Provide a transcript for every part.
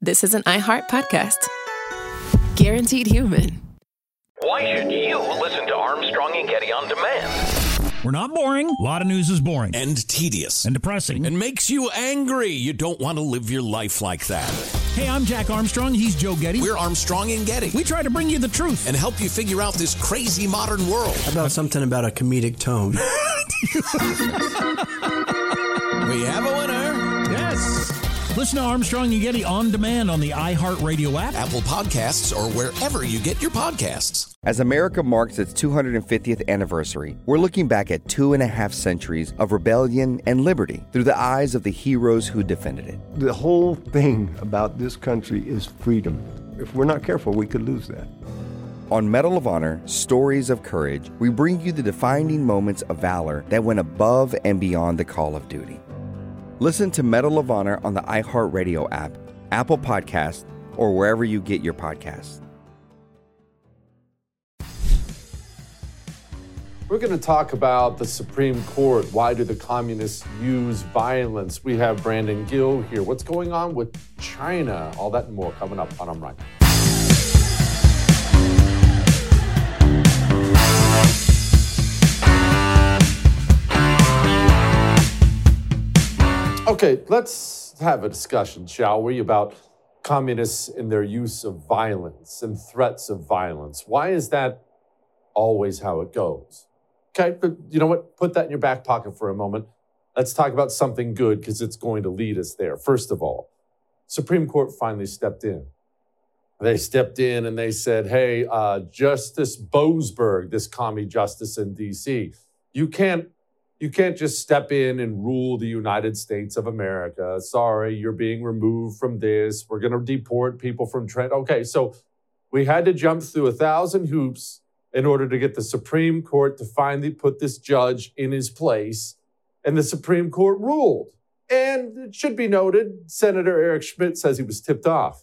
this is an iHeart podcast. Guaranteed human. Why should you listen to Armstrong and Getty on demand? We're not boring. A lot of news is boring. And tedious. And depressing. And makes you angry. You don't want to live your life like that. Hey, I'm Jack Armstrong. He's Joe Getty. We're Armstrong and Getty. We try to bring you the truth. And help you figure out this crazy modern world. How about something about a comedic tone? We have a winner. Yes. Listen to Armstrong and Getty on demand on the iHeartRadio app, Apple Podcasts, or wherever you get your podcasts. As America marks its 250th anniversary, we're looking back at 2.5 centuries of rebellion and liberty through the eyes of the heroes who defended it. The whole thing about this country is freedom. If we're not careful, we could lose that. On Medal of Honor, Stories of Courage, we bring you the defining moments of valor that went above and beyond the call of duty. Listen to Medal of Honor on the iHeartRadio app, Apple Podcasts, or wherever you get your podcasts. We're going to talk about the Supreme Court. Why do the communists use violence? We have Brandon Gill here. What's going on with China? All that and more coming up on I'm Right. Okay, let's have a discussion, shall we, about communists and their use of violence and threats of violence. Why is that always how it goes? Okay, but you know what? Put that in your back pocket for a moment. Let's talk about something good because it's going to lead us there. First of all, Supreme Court finally stepped in. They stepped in and they said, hey, Justice Boasberg, this commie justice in D.C., you can't just step in and rule the United States of America. Sorry, you're being removed from this. We're going to deport people from Trent. Okay, so we had to jump through 1,000 hoops in order to get the Supreme Court to finally put this judge in his place. And the Supreme Court ruled. And it should be noted, Senator Eric Schmidt says he was tipped off.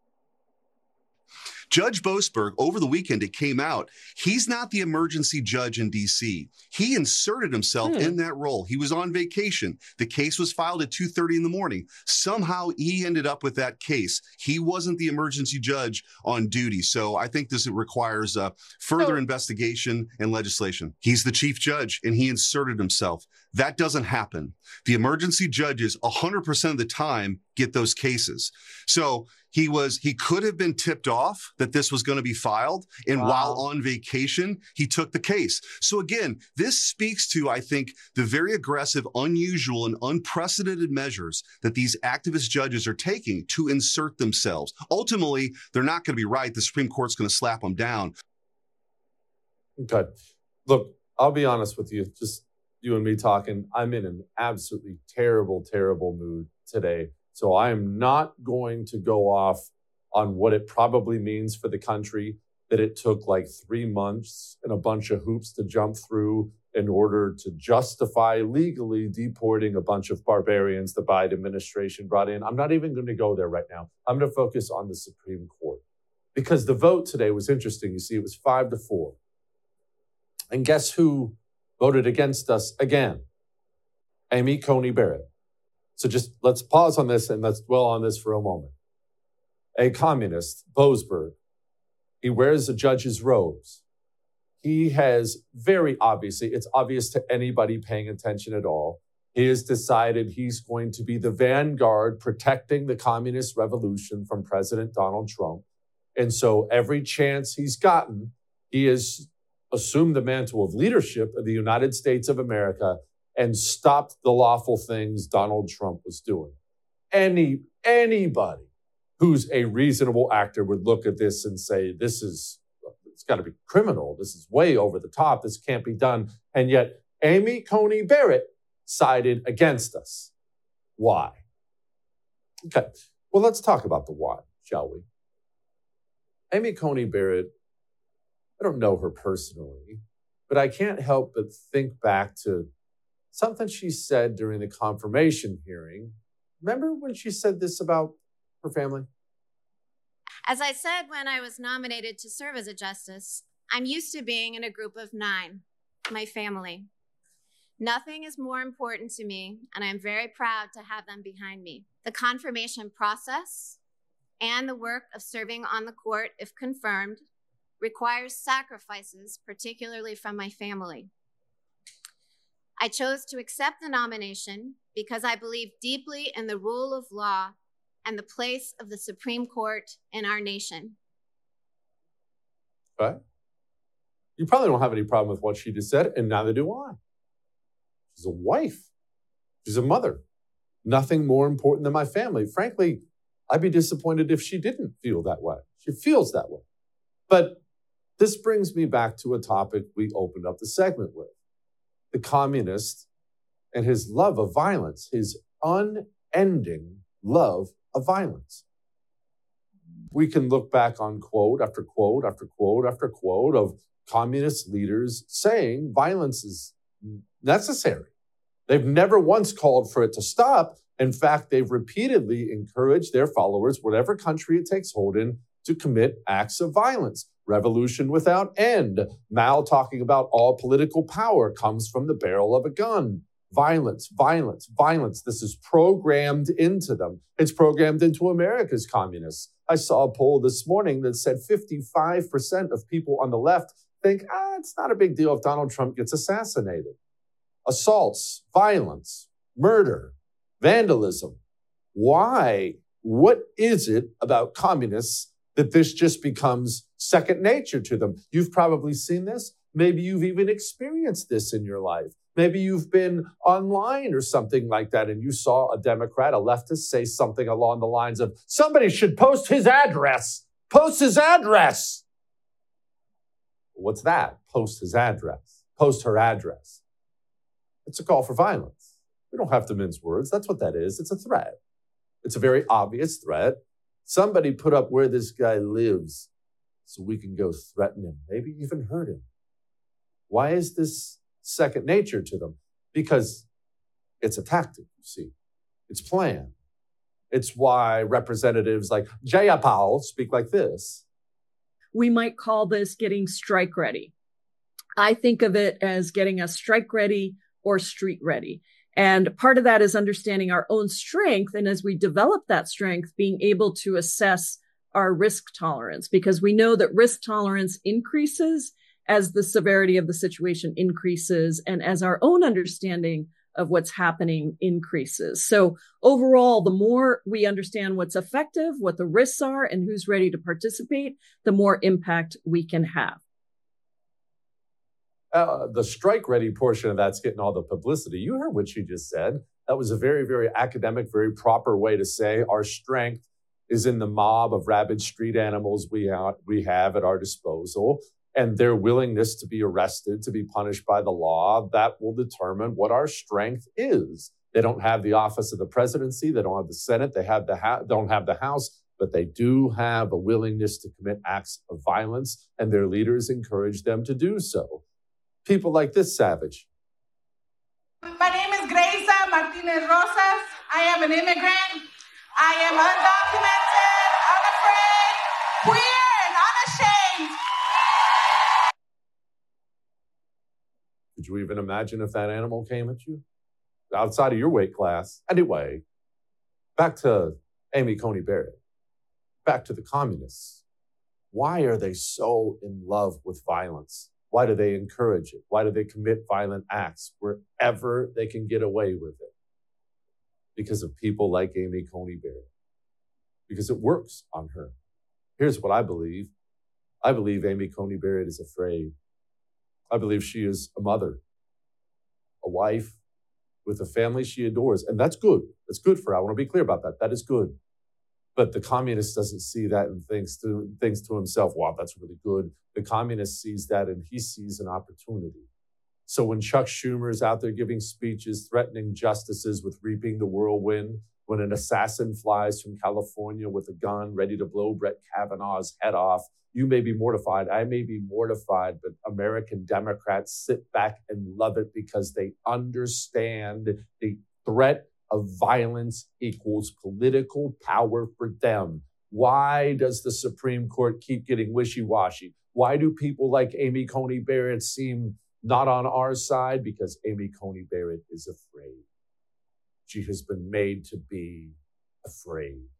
Judge Boasberg, over the weekend, it came out, he's not the emergency judge in D.C. He inserted himself in that role. He was on vacation. The case was filed at 2:30 in the morning. Somehow he ended up with that case. He wasn't the emergency judge on duty. So I think this requires further investigation and legislation. He's the chief judge and he inserted himself. That doesn't happen. The emergency judges 100% of the time get those cases. So he could have been tipped off that this was going to be filed. And while on vacation, he took the case. So again, this speaks to, I think, the very aggressive, unusual, and unprecedented measures that these activist judges are taking to insert themselves. Ultimately, they're not going to be right. The Supreme Court's going to slap them down. Okay. Look, I'll be honest with you. Just you and me talking. I'm in an absolutely terrible, terrible mood today. So I am not going to go off on what it probably means for the country that it took like 3 months and a bunch of hoops to jump through in order to justify legally deporting a bunch of barbarians the Biden administration brought in. I'm not even going to go there right now. I'm going to focus on the Supreme Court because the vote today was interesting. You see, it was 5-4. And guess who voted against us again? Amy Coney Barrett. So just let's pause on this and let's dwell on this for a moment. A communist, Boasberg, he wears a judge's robes. He has very obviously, it's obvious to anybody paying attention at all, he has decided he's going to be the vanguard protecting the communist revolution from President Donald Trump. And so every chance he's gotten, he has assumed the mantle of leadership of the United States of America and stopped the lawful things Donald Trump was doing. Anybody who's a reasonable actor would look at this and say, it's got to be criminal. This is way over the top. This can't be done. And yet Amy Coney Barrett sided against us. Why? Okay, well, let's talk about the why, shall we? Amy Coney Barrett, I don't know her personally, but I can't help but think back to something she said during the confirmation hearing. Remember when she said this about her family? As I said when I was nominated to serve as a justice, I'm used to being in a group of 9, my family. Nothing is more important to me, and I'm very proud to have them behind me. The confirmation process and the work of serving on the court, if confirmed, requires sacrifices, particularly from my family. I chose to accept the nomination because I believe deeply in the rule of law and the place of the Supreme Court in our nation. Okay. You probably don't have any problem with what she just said, and neither do I. She's a wife. She's a mother. Nothing more important than my family. Frankly, I'd be disappointed if she didn't feel that way. She feels that way. But this brings me back to a topic we opened up the segment with. The communist and his love of violence, his unending love of violence. We can look back on quote after quote after quote after quote of communist leaders saying violence is necessary. They've never once called for it to stop. In fact, they've repeatedly encouraged their followers, whatever country it takes hold in, to commit acts of violence. Revolution without end. Mao talking about all political power comes from the barrel of a gun. Violence, violence, violence. This is programmed into them. It's programmed into America's communists. I saw a poll this morning that said 55% of people on the left think, it's not a big deal if Donald Trump gets assassinated. Assaults, violence, murder, vandalism. Why? What is it about communists that this just becomes second nature to them? You've probably seen this. Maybe you've even experienced this in your life. Maybe you've been online or something like that and you saw a Democrat, a leftist, say something along the lines of, somebody should post his address. Post his address. What's that? Post his address. Post her address. It's a call for violence. We don't have to mince words. That's what that is. It's a threat. It's a very obvious threat. Somebody put up where this guy lives so we can go threaten him, maybe even hurt him. Why is this second nature to them? Because it's a tactic, you see. It's planned. It's why representatives like Jayapal speak like this. We might call this getting strike ready. I think of it as getting us strike ready or street ready. And part of that is understanding our own strength. And as we develop that strength, being able to assess our risk tolerance, because we know that risk tolerance increases as the severity of the situation increases and as our own understanding of what's happening increases. So overall, the more we understand what's effective, what the risks are, and who's ready to participate, the more impact we can have. The strike-ready portion of that's getting all the publicity. You heard what she just said. That was a very, very academic, very proper way to say our strength is in the mob of rabid street animals we have at our disposal, and their willingness to be arrested, to be punished by the law. That will determine what our strength is. They don't have the office of the presidency. They don't have the Senate. They have don't have the House, but they do have a willingness to commit acts of violence, and their leaders encourage them to do so. People like this savage. My name is Gracia Martinez Rosas. I am an immigrant. I am undocumented, unafraid, queer, and unashamed. Could you even imagine if that animal came at you? Outside of your weight class. Anyway, back to Amy Coney Barrett. Back to the communists. Why are they so in love with violence? Why do they encourage it? Why do they commit violent acts wherever they can get away with it? Because of people like Amy Coney Barrett. Because it works on her. Here's what I believe. I believe Amy Coney Barrett is afraid. I believe she is a mother, a wife with a family she adores. And that's good. That's good for her. I want to be clear about that. That is good. But the communist doesn't see that and thinks to himself, wow, that's really good. The communist sees that and he sees an opportunity. So when Chuck Schumer is out there giving speeches, threatening justices with reaping the whirlwind, when an assassin flies from California with a gun ready to blow Brett Kavanaugh's head off, you may be mortified. I may be mortified, but American Democrats sit back and love it because they understand the threat of violence equals political power for them. Why does the Supreme Court keep getting wishy-washy? Why do people like Amy Coney Barrett seem not on our side? Because Amy Coney Barrett is afraid. She has been made to be afraid.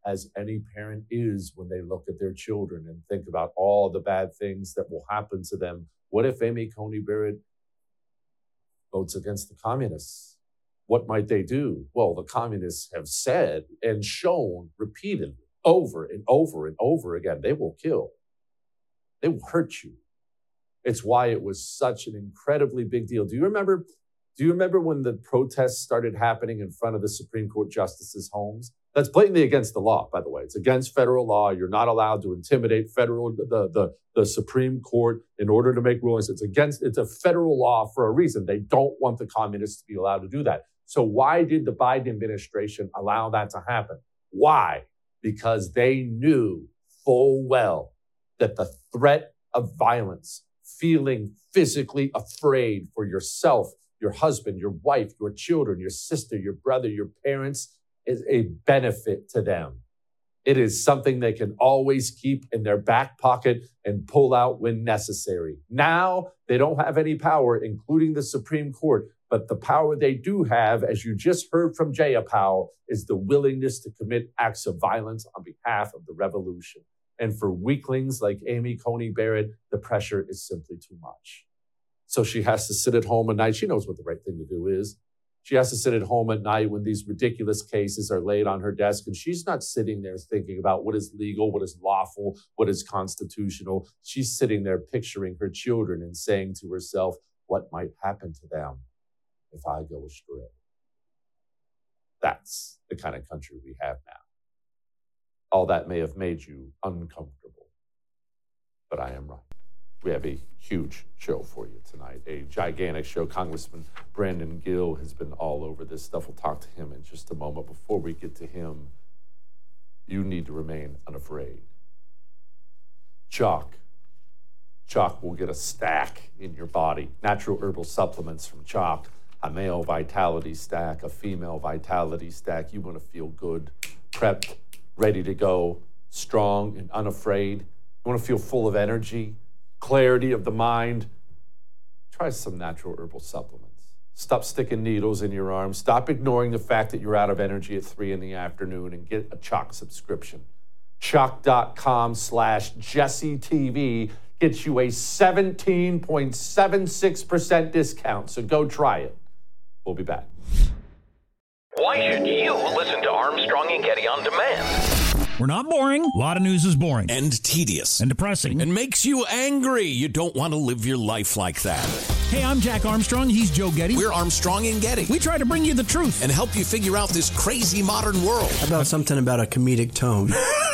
as any parent is when they look at their children and think about all the bad things that will happen to them. What if Amy Coney Barrett votes against the communists? What might they do? Well, the communists have said and shown repeatedly over and over and over again, they will kill. They will hurt you. It's why it was such an incredibly big deal. Do you remember when the protests started happening in front of the Supreme Court justices' homes? That's blatantly against the law, by the way. It's against federal law. You're not allowed to intimidate the Supreme Court in order to make rulings. It's a federal law for a reason. They don't want the communists to be allowed to do that. So why did the Biden administration allow that to happen? Why? Because they knew full well that the threat of violence, feeling physically afraid for yourself, your husband, your wife, your children, your sister, your brother, your parents, is a benefit to them. It is something they can always keep in their back pocket and pull out when necessary. Now, they don't have any power, including the Supreme Court, but the power they do have, as you just heard from Jayapal, is the willingness to commit acts of violence on behalf of the revolution. And for weaklings like Amy Coney Barrett, the pressure is simply too much. So she has to sit at home at night. She knows what the right thing to do is. She has to sit at home at night when these ridiculous cases are laid on her desk, and she's not sitting there thinking about what is legal, what is lawful, what is constitutional. She's sitting there picturing her children and saying to herself, what might happen to them if I go astray? That's the kind of country we have now. All that may have made you uncomfortable, but I am right. We have a huge show for you tonight, a gigantic show. Congressman Brandon Gill has been all over this stuff. We'll talk to him in just a moment. Before we get to him, you need to remain unafraid. Chalk. Chalk will get a stack in your body. Natural herbal supplements from Chalk. A male vitality stack, a female vitality stack. You want to feel good, prepped, ready to go, strong and unafraid. You want to feel full of energy, clarity of the mind. Try some natural herbal supplements. Stop sticking needles in your arms. Stop ignoring the fact that you're out of energy at 3 p.m. and get a Chalk subscription. Chalk.com/JesseTV gets you a 17.76% discount. So go try it. We'll be back. Why should you listen to Armstrong and Getty on demand? We're not boring. A lot of news is boring. And tedious. And depressing. And makes you angry. You don't want to live your life like that. Hey, I'm Jack Armstrong. He's Joe Getty. We're Armstrong and Getty. We try to bring you the truth. And help you figure out this crazy modern world. How about something about a comedic tone?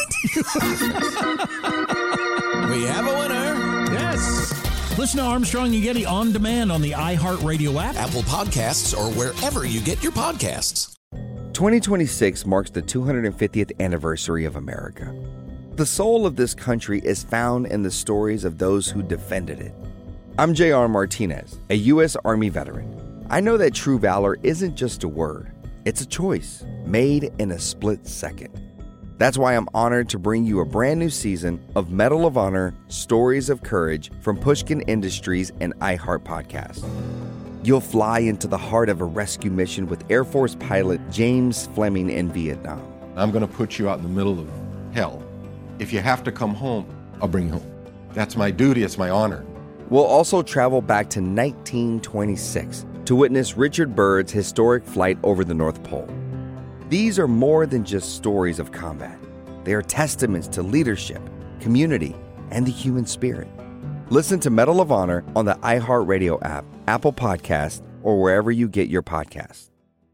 We have a winner. Yes. Listen to Armstrong and Getty on demand on the iHeartRadio app, Apple Podcasts, or wherever you get your podcasts. 2026 marks the 250th anniversary of America. The soul of this country is found in the stories of those who defended it. I'm J.R. Martinez, a U.S. Army veteran. I know that true valor isn't just a word. It's a choice made in a split second. That's why I'm honored to bring you a brand new season of Medal of Honor Stories of Courage from Pushkin Industries and iHeart Podcast. You'll fly into the heart of a rescue mission with Air Force pilot James Fleming in Vietnam. I'm going to put you out in the middle of hell. If you have to come home, I'll bring you home. That's my duty. It's my honor. We'll also travel back to 1926 to witness Richard Byrd's historic flight over the North Pole. These are more than just stories of combat. They are testaments to leadership, community, and the human spirit. Listen to Medal of Honor on the iHeartRadio app, Apple Podcasts, or wherever you get your podcasts.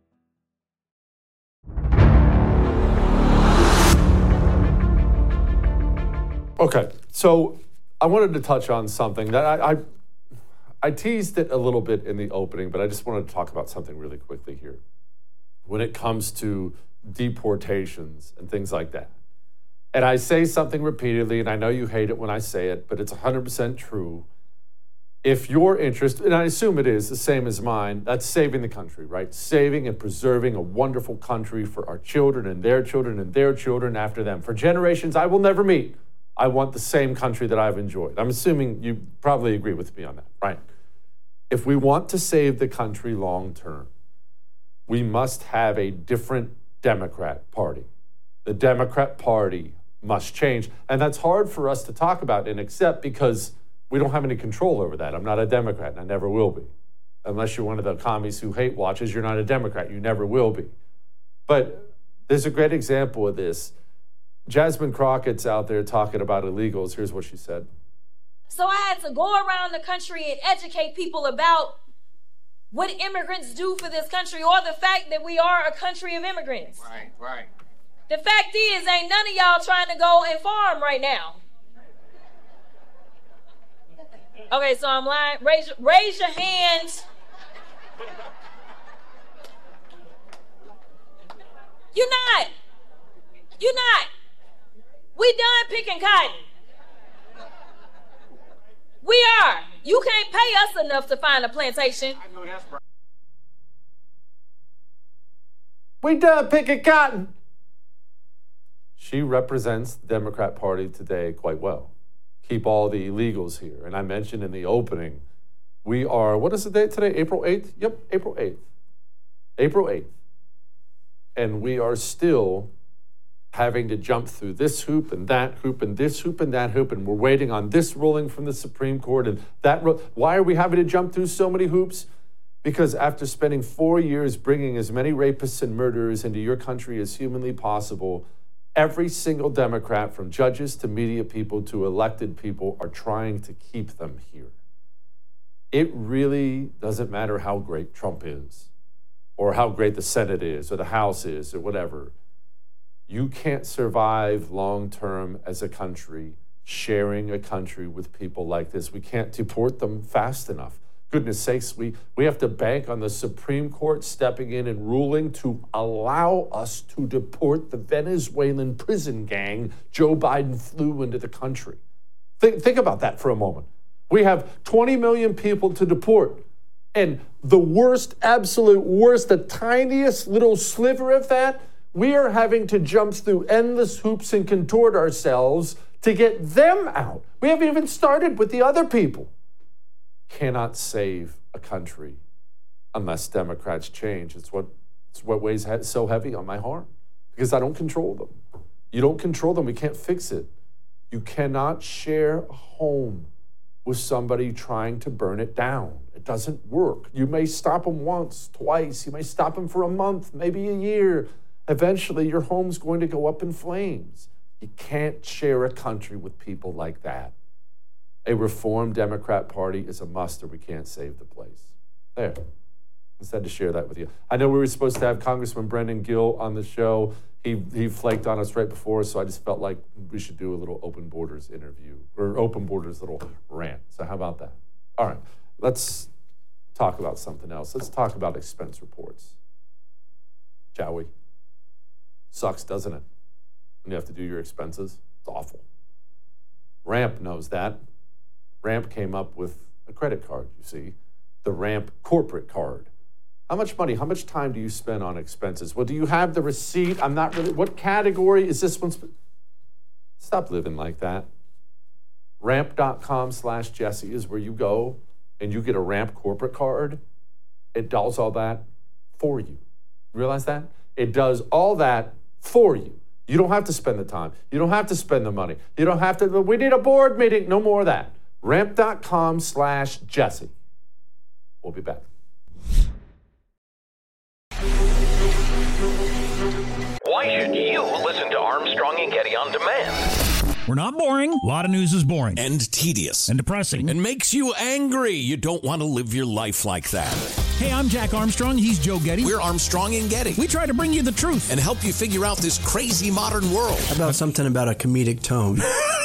Okay, so I wanted to touch on something that I teased it a little bit in the opening, but I just wanted to talk about something really quickly here. When it comes to deportations and things like that. And I say something repeatedly, and I know you hate it when I say it, but it's 100% true. If your interest, and I assume it is the same as mine, that's saving the country, right? Saving and preserving a wonderful country for our children and their children and their children after them. For generations I will never meet, I want the same country that I've enjoyed. I'm assuming you probably agree with me on that, right? If we want to save the country long term, we must have a different Democrat Party. The Democrat Party must change. And that's hard for us to talk about and accept because we don't have any control over that. I'm not a Democrat, and I never will be. Unless you're one of the commies who hate watches, you're not a Democrat. You never will be. But there's a great example of this. Jasmine Crockett's out there talking about illegals. Here's what she said. So I had to go around the country and educate people about what immigrants do for this country, or the fact that we are a country of immigrants. Right. The fact is, ain't none of y'all trying to go and farm right now. Okay, so I'm lying. Raise your hands. You're not. We done picking cotton. We are. You can't pay us enough to find a plantation. I know that's right. We done picking cotton. She represents the Democrat Party today quite well. Keep all the illegals here. And I mentioned in the opening, we are, what is the date today? April 8th? Yep, April 8th. April 8th. And we are still having to jump through this hoop and that hoop and this hoop and that hoop, and we're waiting on this ruling from the Supreme Court and that. Why are we having to jump through so many hoops? Because after spending 4 years bringing as many rapists and murderers into your country as humanly possible, every single Democrat, from judges to media people to elected people, are trying to keep them here. It really doesn't matter how great Trump is, or how great the Senate is, or the House is, or whatever. You can't survive long-term as a country sharing a country with people like this. We can't deport them fast enough. Goodness sakes, we have to bank on the Supreme Court stepping in and ruling to allow us to deport the Venezuelan prison gang Joe Biden flew into the country. Think about that for a moment. We have 20 million people to deport. And the worst, absolute worst, the tiniest little sliver of that, we are having to jump through endless hoops and contort ourselves to get them out. We haven't even started with the other people. Cannot save a country unless Democrats change. It's what weighs so heavy on my heart, because I don't control them. You don't control them. We can't fix it. You cannot share a home with somebody trying to burn it down. It doesn't work. You may stop them once, twice. You may stop them for a month, maybe a year. Eventually, your home's going to go up in flames. You can't share a country with people like that. A reformed Democrat Party is a must, or we can't save the place. There. Instead to share that with you. I know we were supposed to have Congressman Brendan Gill on the show. He flaked on us right before, so I just felt like we should do a little Open Borders interview, or Open Borders little rant. So how about that? All right, let's talk about something else. Let's talk about expense reports, shall we? Sucks, doesn't it? When you have to do your expenses, it's awful. Ramp knows that. Ramp came up with a credit card, you see, the Ramp corporate card. How much money, how much time do you spend on expenses? Well, do you have the receipt? I'm not really, what category is this one? Stop living like that. Ramp.com/Jesse is where you go and you get a Ramp corporate card. It does all that for you. Realize that? It does all that for you. You don't have to spend the time. You don't have to spend the money. You don't have to, we need a board meeting. No more of that. Ramp.com/Jesse. We'll be back. Why should you listen to Armstrong and Getty on demand? We're not boring. A lot of news is boring. And tedious. And depressing. And makes you angry. You don't want to live your life like that. Hey, I'm Jack Armstrong. He's Joe Getty. We're Armstrong and Getty. We try to bring you the truth. And help you figure out this crazy modern world. How about something about a comedic tone?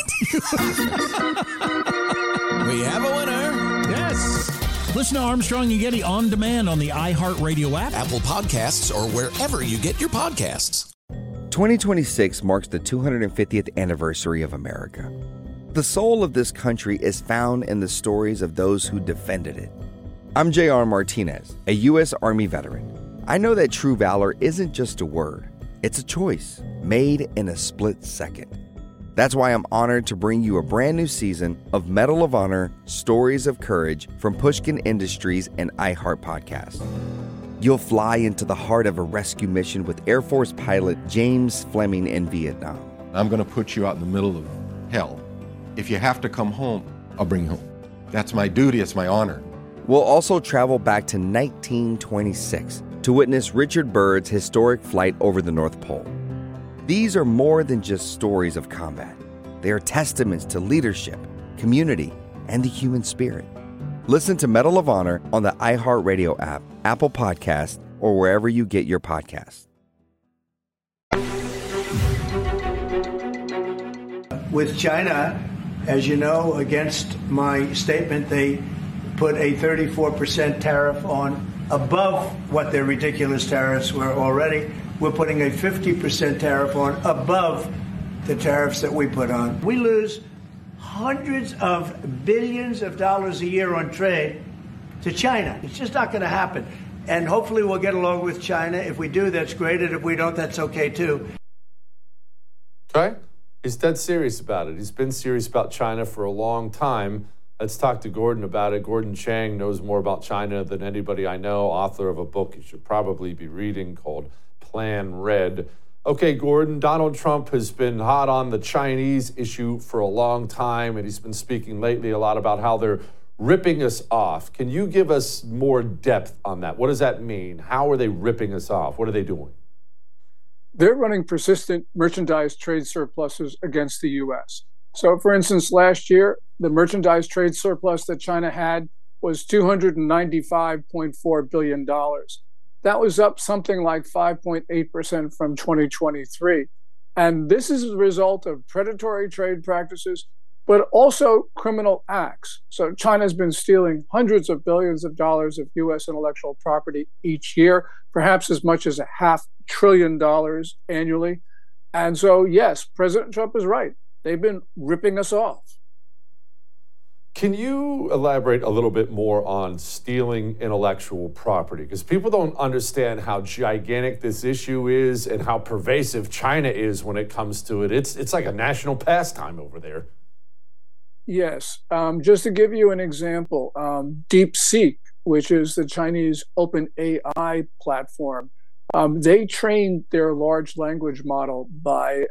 We have a winner. Yes. Listen to Armstrong and Getty on demand on the iHeartRadio app, Apple Podcasts, or wherever you get your podcasts. 2026 marks the 250th anniversary of America. The soul of this country is found in the stories of those who defended it. I'm J.R. Martinez, a U.S. Army veteran. I know that true valor isn't just a word. It's a choice made in a split second. That's why I'm honored to bring you a brand new season of Medal of Honor: Stories of Courage from Pushkin Industries and iHeart Podcast. You'll fly into the heart of a rescue mission with Air Force pilot James Fleming in Vietnam. I'm going to put you out in the middle of hell. If you have to come home, I'll bring you home. That's my duty. It's my honor. We'll also travel back to 1926 to witness Richard Byrd's historic flight over the North Pole. These are more than just stories of combat. They are testaments to leadership, community, and the human spirit. Listen to Medal of Honor on the iHeartRadio app, Apple Podcasts, or wherever you get your podcasts. With China, as you know, against my statement, they put a 34% tariff on above what their ridiculous tariffs were already. We're putting a 50% tariff on above the tariffs that we put on. We lose hundreds of billions of dollars a year on trade to China. It's just not going to happen. And hopefully we'll get along with China. If we do, that's great. And if we don't, that's okay too. Okay? He's dead serious about it. He's been serious about China for a long time. Let's talk to Gordon about it. Gordon Chang knows more about China than anybody I know, author of a book you should probably be reading called Plan Red. Okay, Gordon, Donald Trump has been hot on the Chinese issue for a long time, and he's been speaking lately a lot about how they're ripping us off. Can you give us more depth on that? What does that mean? How are they ripping us off? What are they doing? They're running persistent merchandise trade surpluses against the U.S. So, for instance, last year, the merchandise trade surplus that China had was $295.4 billion. That was up something like 5.8% from 2023. And this is a result of predatory trade practices, but also criminal acts. So China's been stealing hundreds of billions of dollars of U.S. intellectual property each year, perhaps as much as $500 billion annually. And so, yes, President Trump is right. They've been ripping us off. Can you elaborate a little bit more on stealing intellectual property? Because people don't understand how gigantic this issue is and how pervasive China is when it comes to it. It's like a national pastime over there. Yes. Just to give you an example, DeepSeek, which is the Chinese open AI platform, they trained their large language model by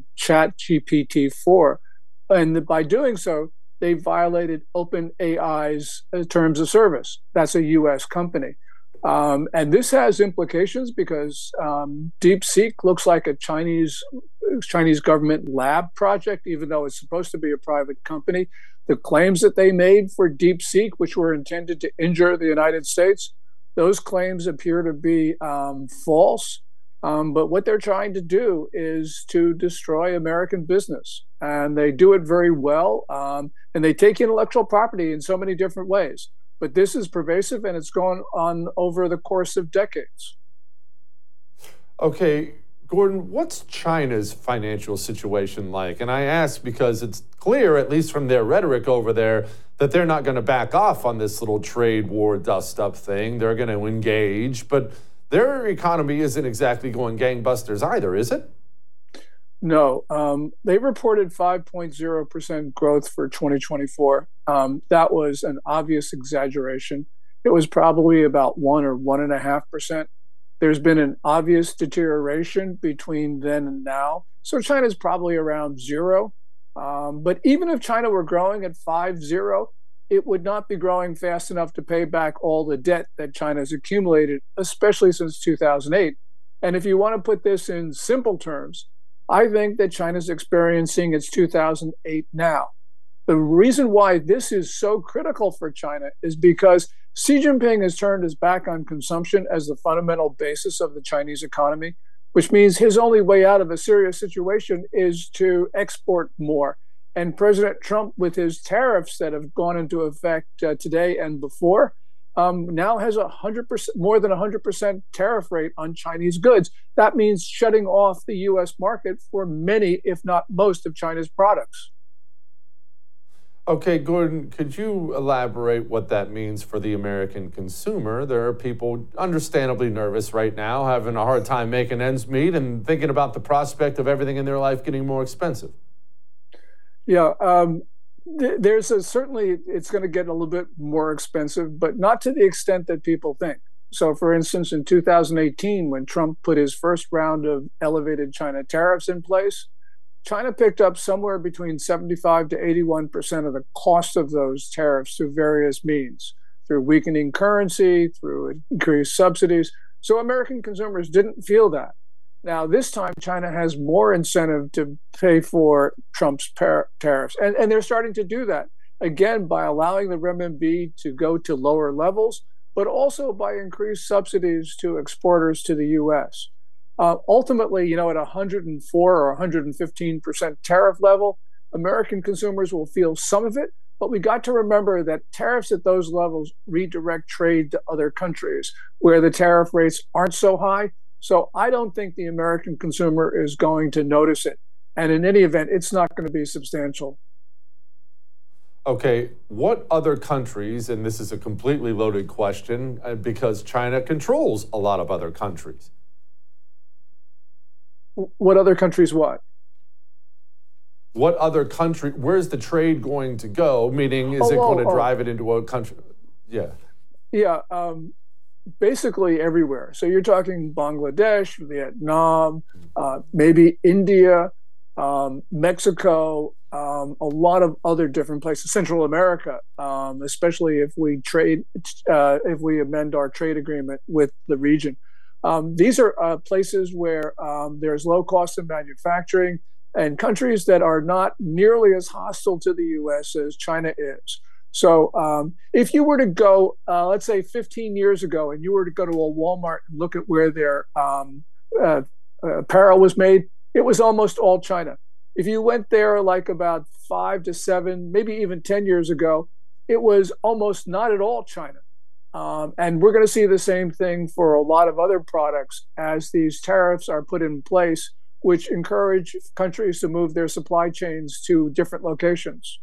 ChatGPT-4. And by doing so, they violated OpenAI's terms of service. That's a U.S. company. And this has implications because DeepSeek looks like a Chinese government lab project, even though it's supposed to be a private company. The claims that they made for DeepSeek, which were intended to injure the United States, those claims appear to be false. But what they're trying to do is to destroy American business. And they do it very well. And they take intellectual property in so many different ways. But this is pervasive, and it's gone on over the course of decades. Okay, Gordon, what's China's financial situation like? And I ask because it's clear, at least from their rhetoric over there, that they're not going to back off on this little trade war dust-up thing. They're going to engage. But their economy isn't exactly going gangbusters either, is it? No. They reported 5.0% growth for 2024. That was an obvious exaggeration. It was probably about 1 or 1.5%. There's been an obvious deterioration between then and now. So China's probably around 0. But even if China were growing at 5.0, it would not be growing fast enough to pay back all the debt that China's accumulated, especially since 2008. And if you want to put this in simple terms, I think that China's experiencing its 2008 now. The reason why this is so critical for China is because Xi Jinping has turned his back on consumption as the fundamental basis of the Chinese economy, which means his only way out of a serious situation is to export more. And President Trump, with his tariffs that have gone into effect today and before, now has 100%, more than 100% tariff rate on Chinese goods. That means shutting off the U.S. market for many, if not most, of China's products. Okay, Gordon, could you elaborate what that means for the American consumer? There are people understandably nervous right now, having a hard time making ends meet and thinking about the prospect of everything in their life getting more expensive. Yeah, there's certainly it's going to get a little bit more expensive, but not to the extent that people think. So, for instance, in 2018, when Trump put his first round of elevated China tariffs in place, China picked up somewhere between 75 to 81% of the cost of those tariffs through various means, through weakening currency, through increased subsidies. So American consumers didn't feel that. Now, this time, China has more incentive to pay for Trump's tariffs. And they're starting to do that, again, by allowing the renminbi to go to lower levels, but also by increased subsidies to exporters to the U.S. Ultimately, at 104 or 115% tariff level, American consumers will feel some of it. But we got to remember that tariffs at those levels redirect trade to other countries where the tariff rates aren't so high. So I don't think the American consumer is going to notice it. And in any event, it's not going to be substantial. Okay, what other countries, and this is a completely loaded question because China controls a lot of other countries. What other countries what? What other country, where's the trade going to go? Meaning, is it going to drive it into a country? Yeah. Yeah, basically everywhere. So you're talking Bangladesh, Vietnam, maybe India, Mexico, a lot of other different places, Central America, especially if we amend our trade agreement with the region. These are places where there's low cost of manufacturing and countries that are not nearly as hostile to the U.S. as China is. So if you were to go, let's say 15 years ago, and you were to go to a Walmart and look at where their apparel was made, it was almost all China. If you went there like about 5 to 7, maybe even 10 years ago, it was almost not at all China. And we're going to see the same thing for a lot of other products as these tariffs are put in place, which encourage countries to move their supply chains to different locations.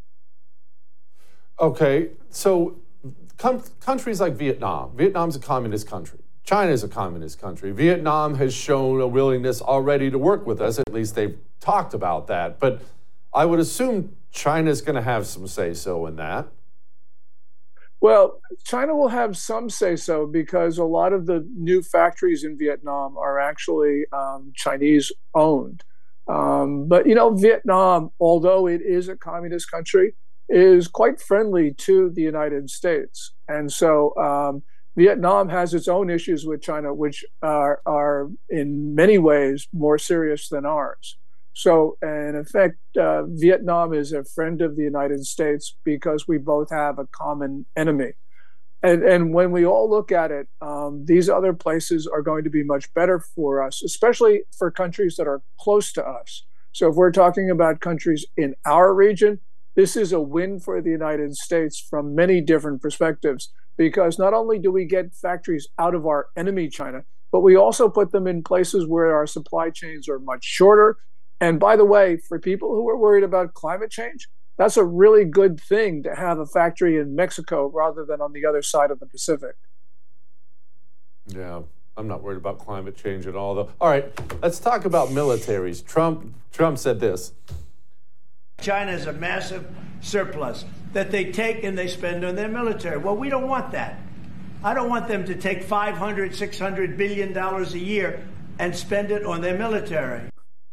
Okay, so countries like Vietnam. Vietnam's a communist country. China is a communist country. Vietnam has shown a willingness already to work with us. At least they've talked about that. But I would assume China's going to have some say-so in that. Well, China will have some say-so because a lot of the new factories in Vietnam are actually Chinese-owned. But, Vietnam, although it is a communist country, is quite friendly to the United States. And so Vietnam has its own issues with China, which are in many ways more serious than ours. So, in effect, Vietnam is a friend of the United States because we both have a common enemy. And when we all look at it, these other places are going to be much better for us, especially for countries that are close to us. So if we're talking about countries in our region, this is a win for the United States from many different perspectives, because not only do we get factories out of our enemy, China, but we also put them in places where our supply chains are much shorter. And by the way, for people who are worried about climate change, that's a really good thing to have a factory in Mexico rather than on the other side of the Pacific. Yeah, I'm not worried about climate change at all, though. All right, let's talk about militaries. Trump said this. China has a massive surplus that they take and they spend on their military. Well, we don't want that. I don't want them to take $500, $600 billion a year and spend it on their military.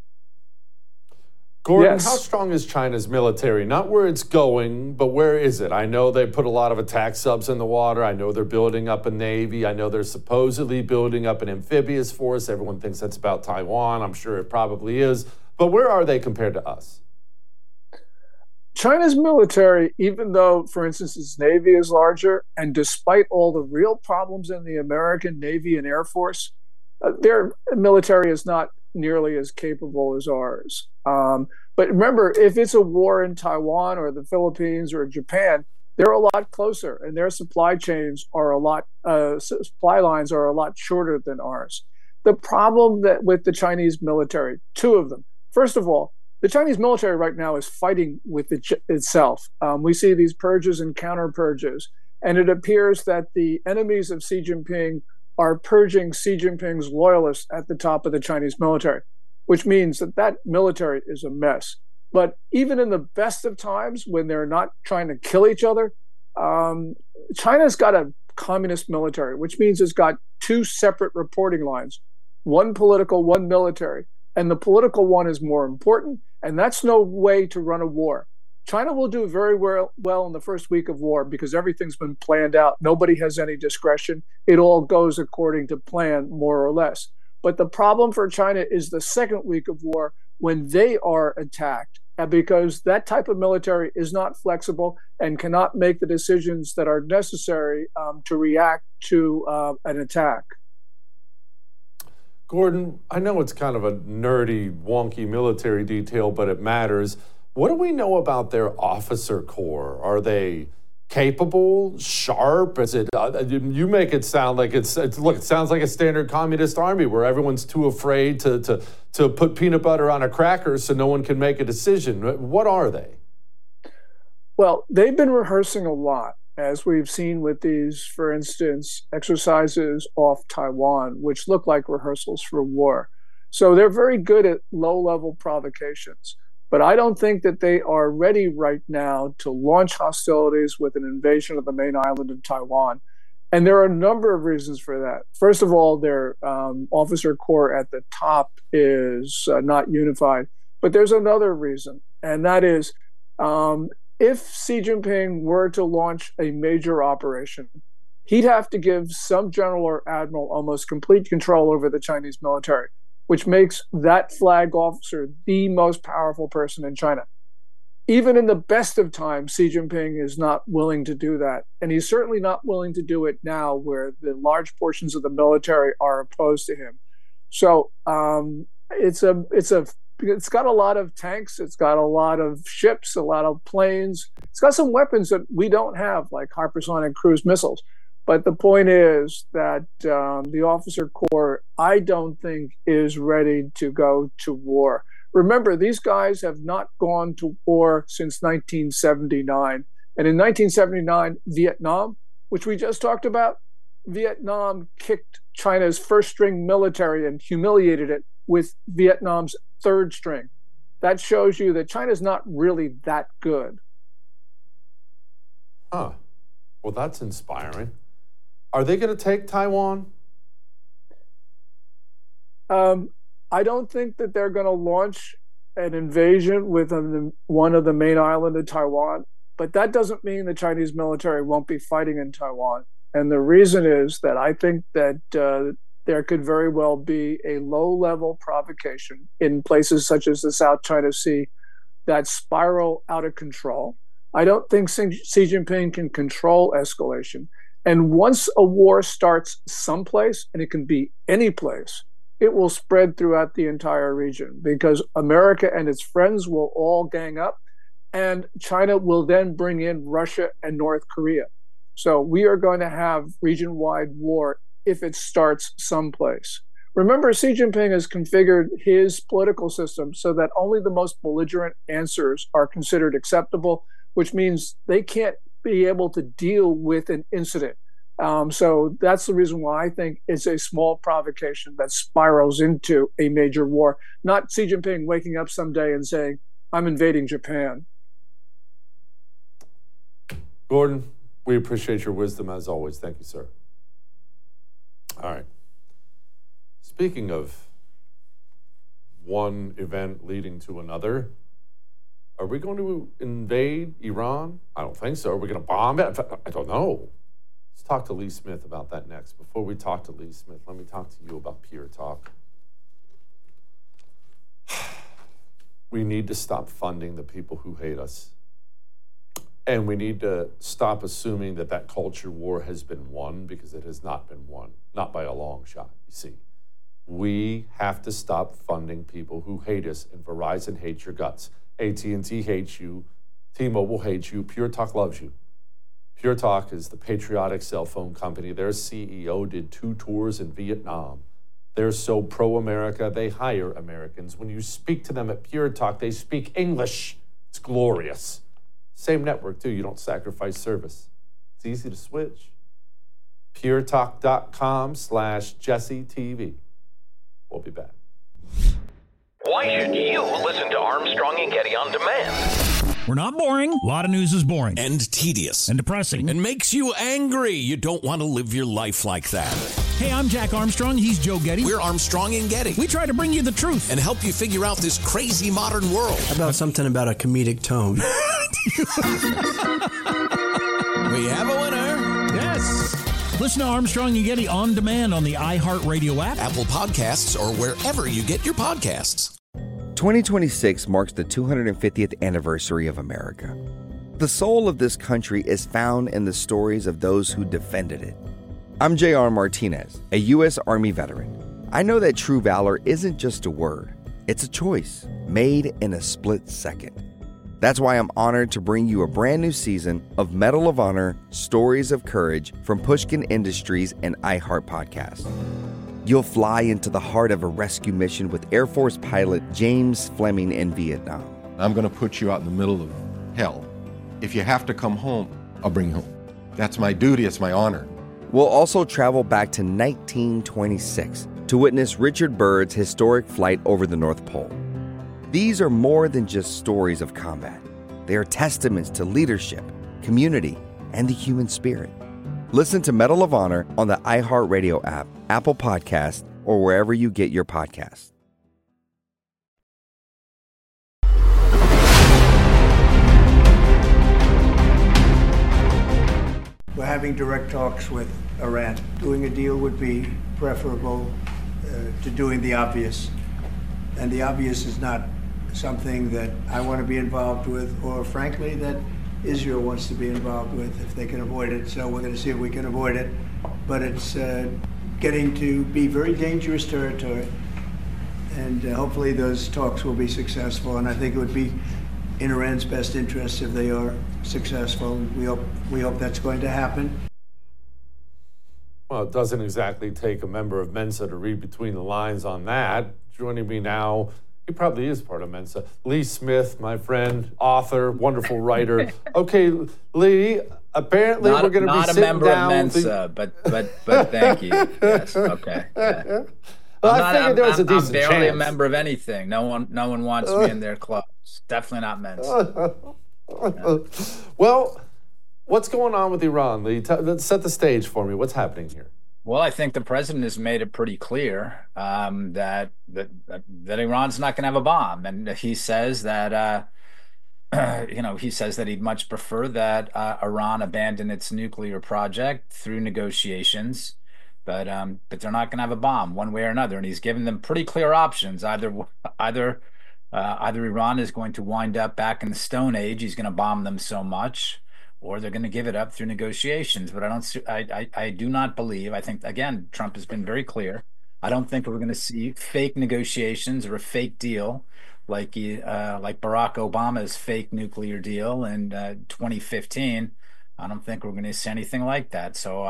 Gordon, Yes. How strong is China's military? Not where it's going, but where is it? I know they put a lot of attack subs in the water. I know they're building up a Navy. I know they're supposedly building up an amphibious force. Everyone thinks that's about Taiwan. I'm sure it probably is. But where are they compared to us? China's military, even though, for instance, its Navy is larger, and despite all the real problems in the American Navy and Air Force, their military is not nearly as capable as ours. But remember, if it's a war in Taiwan or the Philippines or Japan, they're a lot closer, and their supply chains are supply lines are a lot shorter than ours. The problem that with the Chinese military, two of them. First of all, the Chinese military right now is fighting with itself. We see these purges and counter purges, and it appears that the enemies of Xi Jinping are purging Xi Jinping's loyalists at the top of the Chinese military, which means that that military is a mess. But even in the best of times, when they're not trying to kill each other, China's got a communist military, which means it's got two separate reporting lines, one political, one military. And the political one is more important, and that's no way to run a war. China will do very well in the first week of war because everything's been planned out. Nobody has any discretion. It all goes according to plan, more or less. But the problem for China is the second week of war when they are attacked, because that type of military is not flexible and cannot make the decisions that are necessary to react to an attack. Gordon, I know it's kind of a nerdy, wonky military detail, but it matters. What do we know about their officer corps? Are they capable, sharp? Is it? You make it sound like it's look. It sounds like a standard communist army where everyone's too afraid to put peanut butter on a cracker so no one can make a decision. What are they? Well, they've been rehearsing a lot, as we've seen with these, for instance, exercises off Taiwan, which look like rehearsals for war. So they're very good at low-level provocations. But I don't think that they are ready right now to launch hostilities with an invasion of the main island of Taiwan. And there are a number of reasons for that. First of all, their officer corps at the top is not unified. But there's another reason, and that is if Xi Jinping were to launch a major operation, he'd have to give some general or admiral almost complete control over the Chinese military, which makes that flag officer the most powerful person in China. Even in the best of times, Xi Jinping is not willing to do that. And he's certainly not willing to do it now where the large portions of the military are opposed to him. So it's got a lot of tanks. It's got a lot of ships, a lot of planes. It's got some weapons that we don't have, like hypersonic cruise missiles. But the point is that the officer corps, I don't think, is ready to go to war. Remember, these guys have not gone to war since 1979. And in 1979, Vietnam, which we just talked about, Vietnam kicked China's first-string military and humiliated it with Vietnam's third string. That shows you that China's not really that good. Huh. Well, that's inspiring. Are they going to take Taiwan? I don't think that they're going to launch an invasion with one of the main island of Taiwan, but that doesn't mean the Chinese military won't be fighting in Taiwan. And the reason is that I think that there could very well be a low-level provocation in places such as the South China Sea that spiral out of control. I don't think Xi Jinping can control escalation. And once a war starts someplace, and it can be any place, it will spread throughout the entire region because America and its friends will all gang up, and China will then bring in Russia and North Korea. So we are going to have region-wide war if it starts someplace. Remember, Xi Jinping has configured his political system so that only the most belligerent answers are considered acceptable, which means they can't be able to deal with an incident. So that's the reason why I think it's a small provocation that spirals into a major war, not Xi Jinping waking up someday and saying, I'm invading Japan. Gordon, we appreciate your wisdom as always. Thank you, sir. All right. Speaking of one event leading to another, are we going to invade Iran? I don't think so. Are we going to bomb it? I don't know. Let's talk to Lee Smith about that next. Before we talk to Lee Smith, let me talk to you about Pure Talk. We need to stop funding the people who hate us. And we need to stop assuming that that culture war has been won, because it has not been won, not by a long shot, you see. We have to stop funding people who hate us, and Verizon hates your guts. AT&T hates you. T-Mobile hates you. Pure Talk loves you. Pure Talk is the patriotic cell phone company. Their CEO did 2 tours in Vietnam. They're so pro-America, they hire Americans. When you speak to them at Pure Talk, they speak English. It's glorious. Same network, too. You don't sacrifice service. It's easy to switch. puretalk.com/JesseTV. We'll be back. Why should you listen to Armstrong and Getty on demand? We're not boring. A lot of news is boring. And tedious. And depressing. And makes you angry. You don't want to live your life like that. Hey, I'm Jack Armstrong. He's Joe Getty. We're Armstrong and Getty. We try to bring you the truth. And help you figure out this crazy modern world. How about something about a comedic tone? We have a winner. Yes. Listen to Armstrong and Getty on demand on the iHeartRadio app, Apple Podcasts, or wherever you get your podcasts. 2026 marks the 250th anniversary of America. The soul of this country is found in the stories of those who defended it. I'm J.R. Martinez, a U.S. Army veteran. I know that true valor isn't just a word, it's a choice made in a split second. That's why I'm honored to bring you a brand new season of Medal of Honor Stories of Courage from Pushkin Industries and iHeart Podcast. You'll fly into the heart of a rescue mission with Air Force pilot James Fleming in Vietnam. I'm going to put you out in the middle of hell. If you have to come home, I'll bring you home. That's my duty. It's my honor. We'll also travel back to 1926 to witness Richard Byrd's historic flight over the North Pole. These are more than just stories of combat. They are testaments to leadership, community, and the human spirit. Listen to Medal of Honor on the iHeartRadio app, Apple Podcasts, or wherever you get your podcasts. We're having direct talks with Iran. Doing a deal would be preferable to doing the obvious. And the obvious is not something that I want to be involved with, or frankly, that Israel wants to be involved with if they can avoid it. So we're going to see if we can avoid it. But it's getting to be very dangerous territory. And hopefully those talks will be successful. And I think it would be in Iran's best interest if they are successful. We hope that's going to happen. Well, it doesn't exactly take a member of Mensa to read between the lines on that. Joining me now, he probably is part of Mensa, Lee Smith, my friend, author, wonderful writer. Okay, Lee, apparently we're going to be sitting down. Not a member of Mensa, but thank you. Yes, okay. Yeah. Well, I figured there was a decent chance. I'm barely a member of anything. No one wants me in their clubs. Definitely not Mensa. Yeah. Well, what's going on with Iran, Lee? Set the stage for me. What's happening here? Well, I think the president has made it pretty clear that Iran's not going to have a bomb, and he says that he says that he'd much prefer that Iran abandon its nuclear project through negotiations, but they're not going to have a bomb one way or another, and he's given them pretty clear options. Either Iran is going to wind up back in the Stone Age, he's going to bomb them so much, or they're going to give it up through negotiations. But I do not believe. I think, again, Trump has been very clear. I don't think we're going to see fake negotiations or a fake deal like Barack Obama's fake nuclear deal in 2015. I don't think we're going to see anything like that. So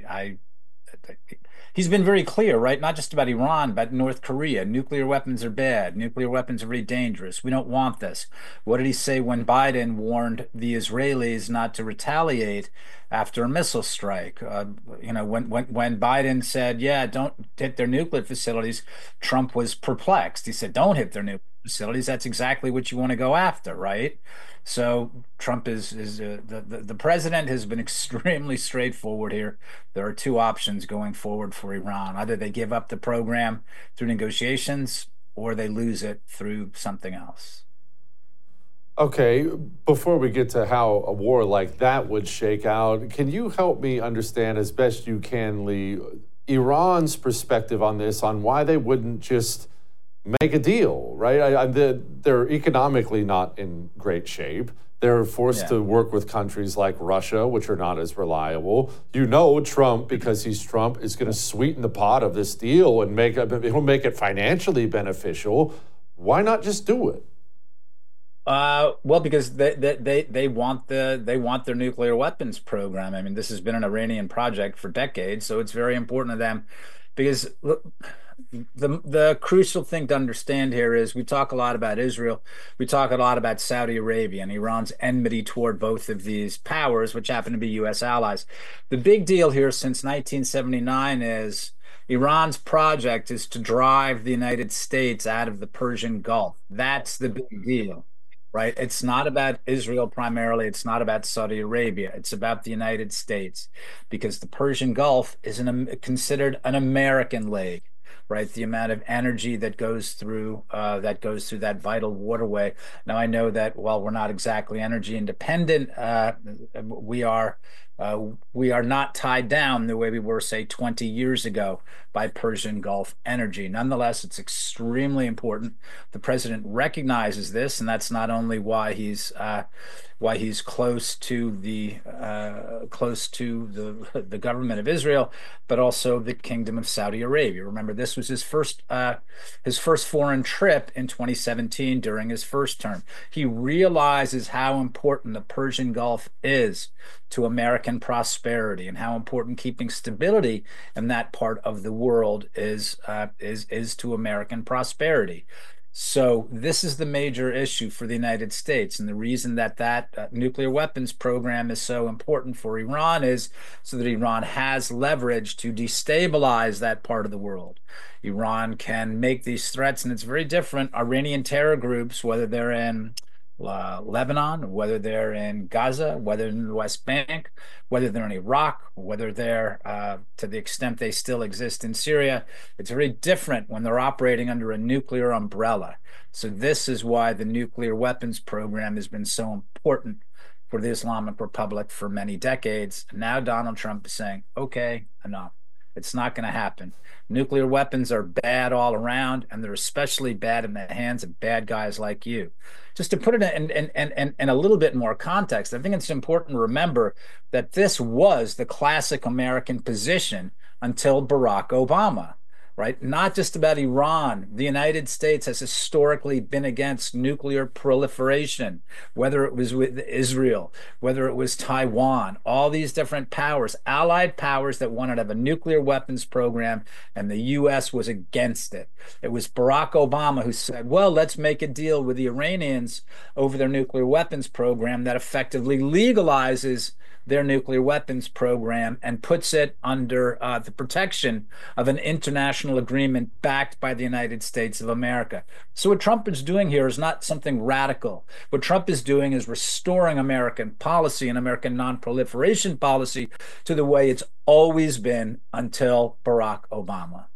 he's been very clear, right? Not just about Iran, but North Korea. Nuclear weapons are bad. Nuclear weapons are very dangerous. We don't want this. What did he say when Biden warned the Israelis not to retaliate after a missile strike? When Biden said, yeah, don't hit their nuclear facilities, Trump was perplexed. He said, don't hit their nuclear facilities. That's exactly what you want to go after, right? So Trump the president has been extremely straightforward here. There are two options going forward for Iran. Either they give up the program through negotiations or they lose it through something else. Okay, before we get to how a war like that would shake out, can you help me understand as best you can, Lee, Iran's perspective on this, on why they wouldn't just make a deal, right? They're economically not in great shape. They're forced to work with countries like Russia, which are not as reliable. Trump, because he's Trump, is going to sweeten the pot of this deal and he'll make it financially beneficial. Why not just do it? Well, because they want their nuclear weapons program. I mean, this has been an Iranian project for decades, so it's very important to them. Because look, the crucial thing to understand here is we talk a lot about Israel, we talk a lot about Saudi Arabia and Iran's enmity toward both of these powers, which happen to be U.S. allies. The big deal here since 1979 is Iran's project is to drive the United States out of the Persian Gulf. That's the big deal. right? It's not about Israel primarily. It's not about Saudi Arabia. It's about the United States, because the Persian Gulf is considered an American lake, right? The amount of energy that goes through that vital waterway. Now, I know that while we're not exactly energy independent, we are not tied down the way we were, say, 20 years ago by Persian Gulf energy. Nonetheless, it's extremely important. The president recognizes this, and that's not only why he's close to the government of Israel, but also the Kingdom of Saudi Arabia. Remember, this was his first foreign trip in 2017 during his first term. He realizes how important the Persian Gulf is to American prosperity, and how important keeping stability in that part of the world is to American prosperity. So this is the major issue for the United States, and the reason that nuclear weapons program is so important for Iran is so that Iran has leverage to destabilize that part of the world. Iran can make these threats, and it's very different. Iranian terror groups, whether they're in Lebanon, whether they're in Gaza, whether in the West Bank, whether they're in Iraq, whether they're, to the extent they still exist in Syria, it's very different when they're operating under a nuclear umbrella. So this is why the nuclear weapons program has been so important for the Islamic Republic for many decades. Now Donald Trump is saying, okay, enough. It's not going to happen. Nuclear weapons are bad all around, and they're especially bad in the hands of bad guys like you. Just to put it in a little bit more context, I think it's important to remember that this was the classic American position until Barack Obama, right? Not just about Iran. The United States has historically been against nuclear proliferation, whether it was with Israel, whether it was Taiwan, all these different powers, allied powers that wanted to have a nuclear weapons program, and the U.S. was against it. It was Barack Obama who said, well, let's make a deal with the Iranians over their nuclear weapons program that effectively legalizes their nuclear weapons program and puts it under the protection of an international agreement backed by the United States of America. So what Trump is doing here is not something radical. What Trump is doing is restoring American policy and American non-proliferation policy to the way it's always been until Barack Obama.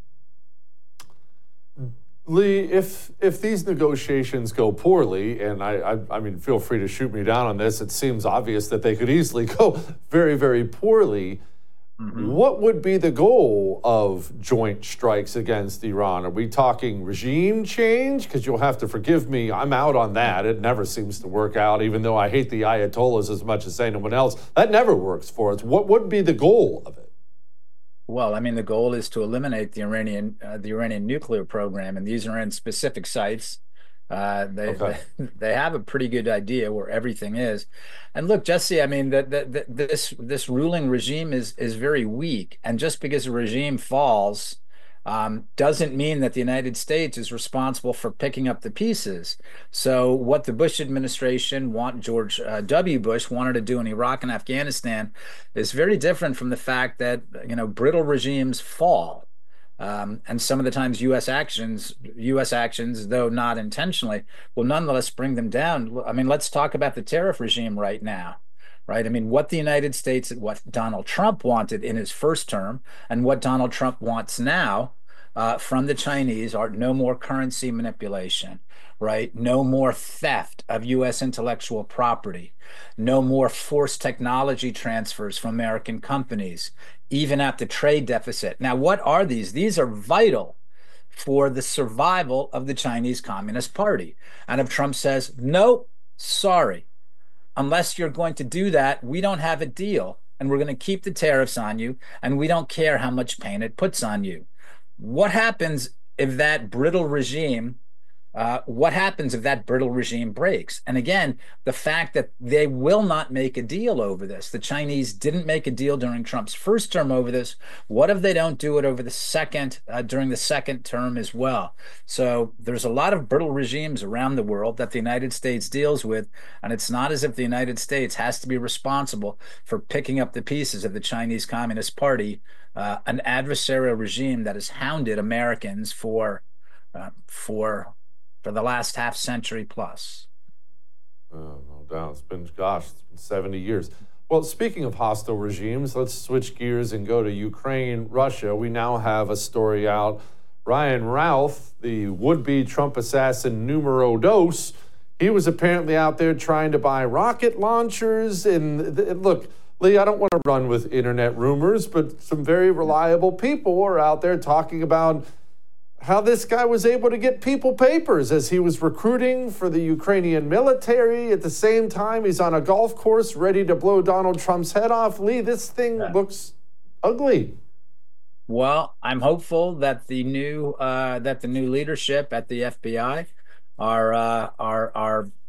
Lee, if these negotiations go poorly, and I mean, feel free to shoot me down on this, it seems obvious that they could easily go very, very poorly. What would be the goal of joint strikes against Iran? Are we talking regime change? Because you'll have to forgive me, I'm out on that. It never seems to work out, even though I hate the Ayatollahs as much as anyone else. That never works for us. What would be the goal of it? Well, I mean, the goal is to eliminate the Iranian nuclear program, and these are in specific sites. They have a pretty good idea where everything is. And look, Jesse, I mean, this ruling regime is very weak, and just because a regime falls doesn't mean that the United States is responsible for picking up the pieces. So what the Bush administration, George W. Bush wanted to do in Iraq and Afghanistan is very different from the fact that, brittle regimes fall. And some of the times U.S. actions, though not intentionally, will nonetheless bring them down. I mean, let's talk about the tariff regime right now. Right? I mean, what the United States, what Donald Trump wanted in his first term, and what Donald Trump wants now from the Chinese are no more currency manipulation, right? No more theft of U.S. intellectual property, no more forced technology transfers from American companies, even at the trade deficit. Now, what are these? These are vital for the survival of the Chinese Communist Party. And if Trump says, no, sorry, unless you're going to do that, we don't have a deal, and we're going to keep the tariffs on you, and we don't care how much pain it puts on you. What happens if that brittle regime breaks? And again, the fact that they will not make a deal over this. The Chinese didn't make a deal during Trump's first term over this. What if they don't do it over the second, during the second term as well? So there's a lot of brittle regimes around the world that the United States deals with, and it's not as if the United States has to be responsible for picking up the pieces of the Chinese Communist Party, an adversarial regime that has hounded Americans for the last half century plus. No doubt. It's been 70 years. Well, speaking of hostile regimes, let's switch gears and go to Ukraine, Russia. We now have a story out. Ryan Ralph, the would-be Trump assassin numero dos, he was apparently out there trying to buy rocket launchers. And look, Lee, I don't want to run with internet rumors, but some very reliable people are out there talking about how this guy was able to get people papers as he was recruiting for the Ukrainian military. At the same time, he's on a golf course ready to blow Donald Trump's head off. Lee, this thing looks ugly. Well, I'm hopeful that the new leadership at the FBI are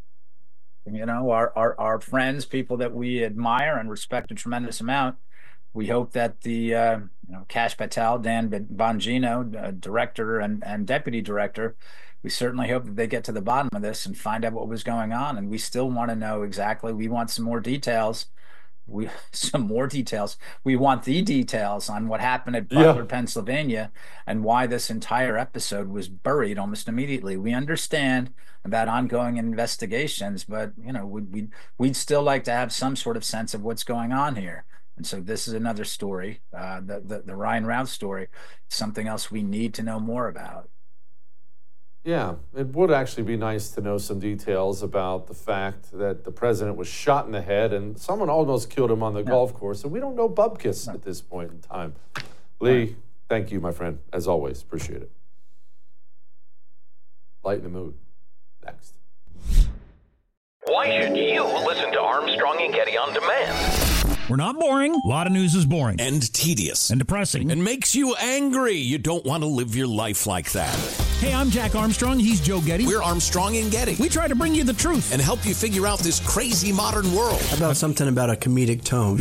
friends, people that we admire and respect a tremendous amount. We hope that the Kash Patel, Dan Bongino, director and deputy director, we certainly hope that they get to the bottom of this and find out what was going on. And we still want to know exactly. We want some more details. We want the details on what happened at Butler, Pennsylvania, and why this entire episode was buried almost immediately. We understand about ongoing investigations, but we'd still like to have some sort of sense of what's going on here. And so this is another story, the Ryan Ralph story, something else we need to know more about. Yeah, it would actually be nice to know some details about the fact that the president was shot in the head and someone almost killed him on the golf course. And we don't know bupkis at this point in time. Lee, thank you, my friend. As always, appreciate it. Lighten the mood. Next. Why should you listen to Armstrong and Getty on demand? We're not boring. A lot of news is boring. And tedious. And depressing. And makes you angry. You don't want to live your life like that. Hey, I'm Jack Armstrong. He's Joe Getty. We're Armstrong and Getty. We try to bring you the truth. And help you figure out this crazy modern world. How about something about a comedic tone?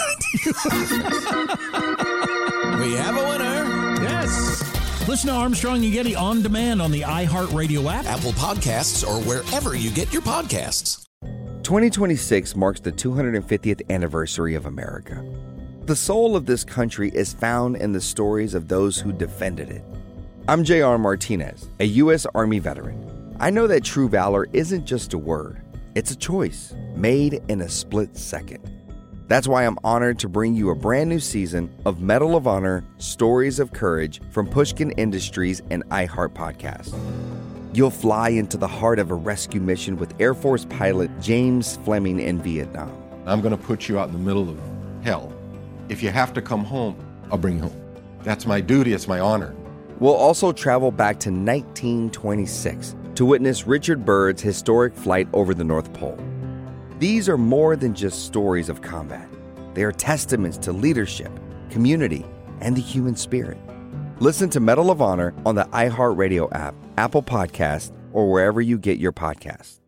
We have a winner. Yes. Listen to Armstrong and Getty on demand on the iHeartRadio app, Apple Podcasts, or wherever you get your podcasts. 2026 marks the 250th anniversary of America. The soul of this country is found in the stories of those who defended it. I'm J.R. Martinez, a U.S. Army veteran. I know that true valor isn't just a word, it's a choice made in a split second. That's why I'm honored to bring you a brand new season of Medal of Honor Stories of Courage from Pushkin Industries and iHeart Podcast. You'll fly into the heart of a rescue mission with Air Force pilot James Fleming in Vietnam. I'm going to put you out in the middle of hell. If you have to come home, I'll bring you home. That's my duty. It's my honor. We'll also travel back to 1926 to witness Richard Byrd's historic flight over the North Pole. These are more than just stories of combat. They are testaments to leadership, community, and the human spirit. Listen to Medal of Honor on the iHeartRadio app, Apple Podcasts, or wherever you get your podcasts.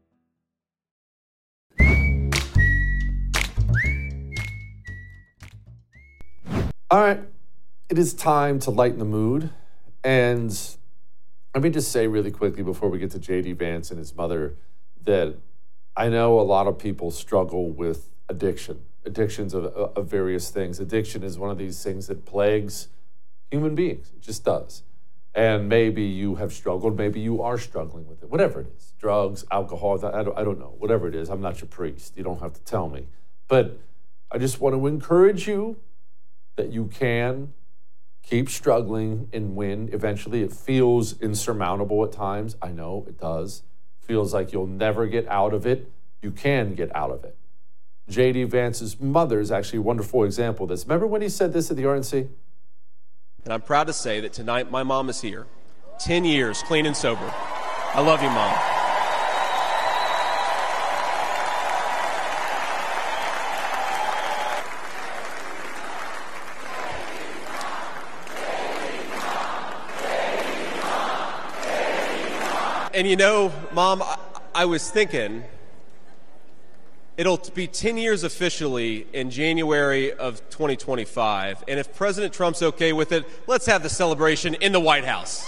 All right, it is time to lighten the mood. And let me just say really quickly before we get to J.D. Vance and his mother that I know a lot of people struggle with addictions of various things. Addiction is one of these things that plagues human beings. It just does. And maybe you have struggled. Maybe you are struggling with it. Whatever it is. Drugs, alcohol, I don't know. Whatever it is. I'm not your priest. You don't have to tell me. But I just want to encourage you that you can keep struggling and win. Eventually, it feels insurmountable at times. I know it does. Feels like you'll never get out of it. You can get out of it. J.D. Vance's mother is actually a wonderful example of this. Remember when he said this at the RNC? And I'm proud to say that tonight my mom is here. 10 years, clean and sober. I love you, Mom. And you know, Mom, I was thinking, it'll be 10 years officially in January of 2025. And if President Trump's okay with it, let's have the celebration in the White House.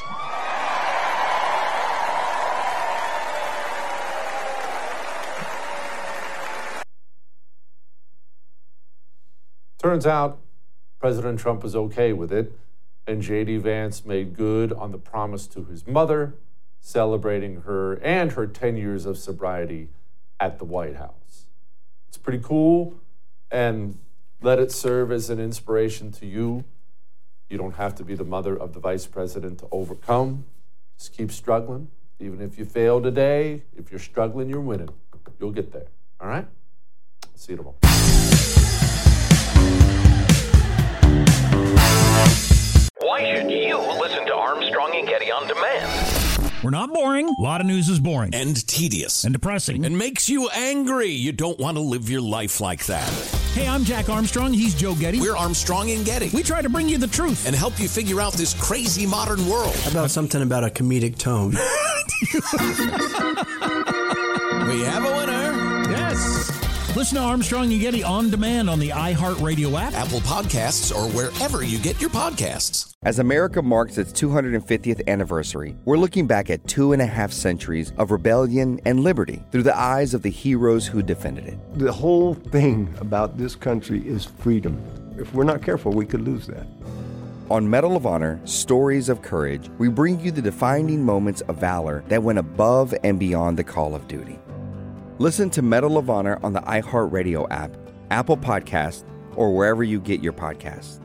Turns out President Trump was okay with it, and J.D. Vance made good on the promise to his mother, celebrating her and her 10 years of sobriety at the White House. It's pretty cool, and let it serve as an inspiration to you. You don't have to be the mother of the vice president to overcome. Just keep struggling. Even if you fail today, if you're struggling, you're winning. You'll get there. All right? See you tomorrow. Why should you listen to Armstrong and Getty on demand? We're not boring. A lot of news is boring. And tedious. And depressing. And makes you angry. You don't want to live your life like that. Hey, I'm Jack Armstrong. He's Joe Getty. We're Armstrong and Getty. We try to bring you the truth. And help you figure out this crazy modern world. How about something about a comedic tone? We have a winner. Yes. Listen to Armstrong and Getty on demand on the iHeartRadio app, Apple Podcasts, or wherever you get your podcasts. As America marks its 250th anniversary, we're looking back at 2.5 centuries of rebellion and liberty through the eyes of the heroes who defended it. The whole thing about this country is freedom. If we're not careful, we could lose that. On Medal of Honor, Stories of Courage, we bring you the defining moments of valor that went above and beyond the call of duty. Listen to Medal of Honor on the iHeartRadio app, Apple Podcasts, or wherever you get your podcasts.